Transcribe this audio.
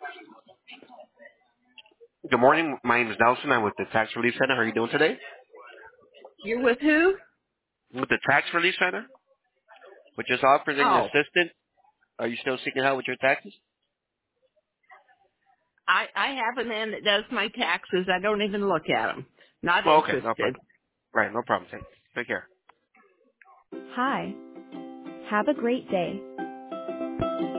Good morning. My name is Nelson. I'm with the Tax Relief Center. How are you doing today? You're with who? With the Tax Relief Center, which is offering an Oh, assistance. Are you still seeking help with your taxes? I have a man that does my taxes. I don't even look at them. Not Oh, okay. No interested. problem. Right. No problem. Take care. Hi. Have a great day.